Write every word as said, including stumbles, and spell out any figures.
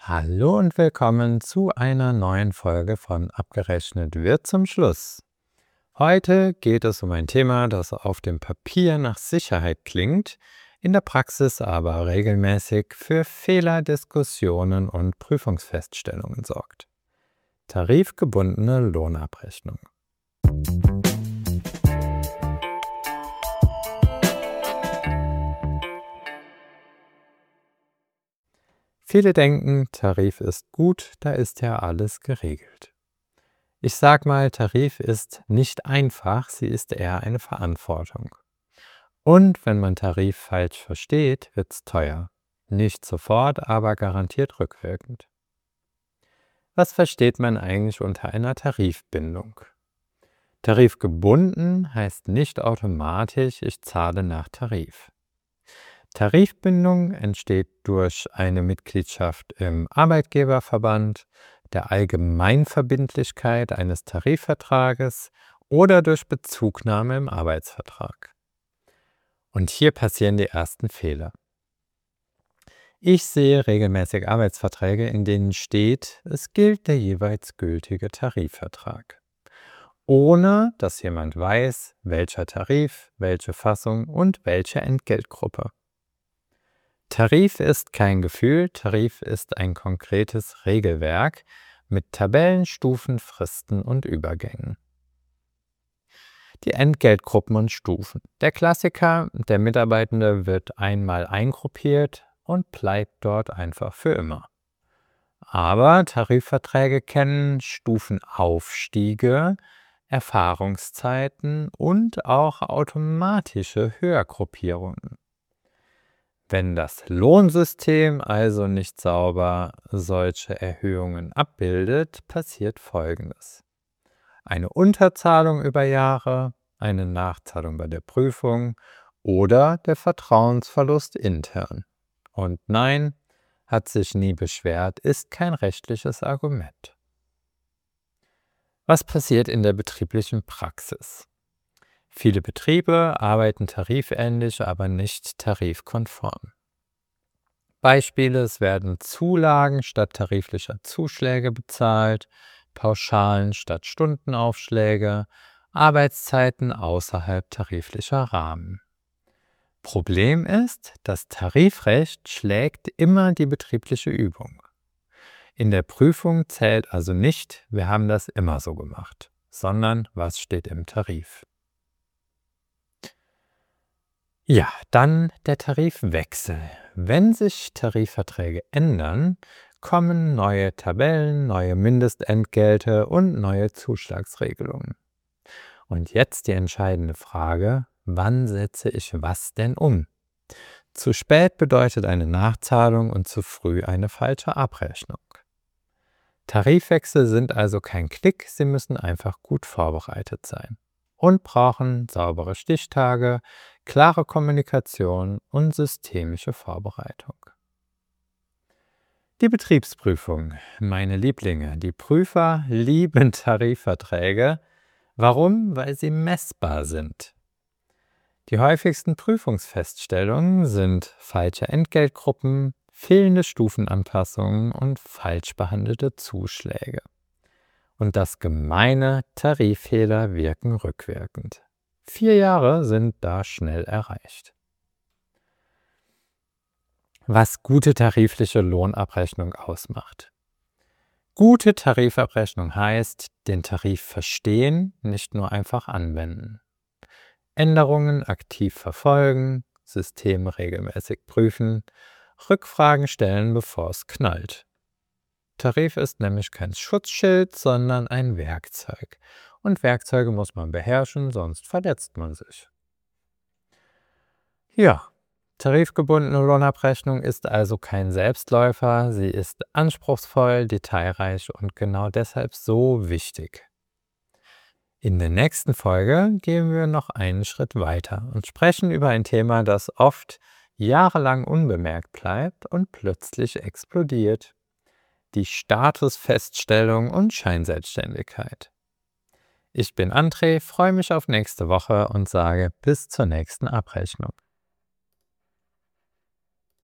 Hallo und willkommen zu einer neuen Folge von Abgerechnet wird zum Schluss. Heute geht es um ein Thema, das auf dem Papier nach Sicherheit klingt, in der Praxis aber regelmäßig für Fehler, Diskussionen und Prüfungsfeststellungen sorgt. Tarifgebundene Lohnabrechnung. Viele denken, Tarif ist gut, da ist ja alles geregelt. Ich sag mal, Tarif ist nicht einfach, sie ist eher eine Verantwortung. Und wenn man Tarif falsch versteht, wird's teuer. Nicht sofort, aber garantiert rückwirkend. Was versteht man eigentlich unter einer Tarifbindung? Tarifgebunden heißt nicht automatisch, ich zahle nach Tarif. Tarifbindung entsteht durch eine Mitgliedschaft im Arbeitgeberverband, der Allgemeinverbindlichkeit eines Tarifvertrages oder durch Bezugnahme im Arbeitsvertrag. Und hier passieren die ersten Fehler. Ich sehe regelmäßig Arbeitsverträge, in denen steht, es gilt der jeweils gültige Tarifvertrag, ohne dass jemand weiß, welcher Tarif, welche Fassung und welche Entgeltgruppe. Tarif ist kein Gefühl, Tarif ist ein konkretes Regelwerk mit Tabellen, Stufen, Fristen und Übergängen. Die Entgeltgruppen und Stufen. Der Klassiker, der Mitarbeitende wird einmal eingruppiert und bleibt dort einfach für immer. Aber Tarifverträge kennen Stufenaufstiege, Erfahrungszeiten und auch automatische Höhergruppierungen. Wenn das Lohnsystem also nicht sauber solche Erhöhungen abbildet, passiert Folgendes. Eine Unterzahlung über Jahre, eine Nachzahlung bei der Prüfung oder der Vertrauensverlust intern. Und nein, hat sich nie beschwert, ist kein rechtliches Argument. Was passiert in der betrieblichen Praxis? Viele Betriebe arbeiten tarifähnlich, aber nicht tarifkonform. Beispiele: Es werden Zulagen statt tariflicher Zuschläge bezahlt, Pauschalen statt Stundenaufschläge, Arbeitszeiten außerhalb tariflicher Rahmen. Problem ist, das Tarifrecht schlägt immer die betriebliche Übung. In der Prüfung zählt also nicht, wir haben das immer so gemacht, sondern was steht im Tarif. Ja, dann der Tarifwechsel. Wenn sich Tarifverträge ändern, kommen neue Tabellen, neue Mindestentgelte und neue Zuschlagsregelungen. Und jetzt die entscheidende Frage, wann setze ich was denn um? Zu spät bedeutet eine Nachzahlung und zu früh eine falsche Abrechnung. Tarifwechsel sind also kein Klick, sie müssen einfach gut vorbereitet sein und brauchen saubere Stichtage, klare Kommunikation und systemische Vorbereitung. Die Betriebsprüfung, meine Lieblinge. Die Prüfer lieben Tarifverträge. Warum? Weil sie messbar sind. Die häufigsten Prüfungsfeststellungen sind falsche Entgeltgruppen, fehlende Stufenanpassungen und falsch behandelte Zuschläge. Und das Gemeine, Tariffehler wirken rückwirkend. Vier Jahre sind da schnell erreicht. Was gute tarifliche Lohnabrechnung ausmacht. Gute Tarifabrechnung heißt, den Tarif verstehen, nicht nur einfach anwenden. Änderungen aktiv verfolgen, Systeme regelmäßig prüfen, Rückfragen stellen, bevor es knallt. Tarif ist nämlich kein Schutzschild, sondern ein Werkzeug. Und Werkzeuge muss man beherrschen, sonst verletzt man sich. Ja, tarifgebundene Lohnabrechnung ist also kein Selbstläufer, sie ist anspruchsvoll, detailreich und genau deshalb so wichtig. In der nächsten Folge gehen wir noch einen Schritt weiter und sprechen über ein Thema, das oft jahrelang unbemerkt bleibt und plötzlich explodiert. Die Statusfeststellung und Scheinselbstständigkeit. Ich bin André, freue mich auf nächste Woche und sage bis zur nächsten Abrechnung.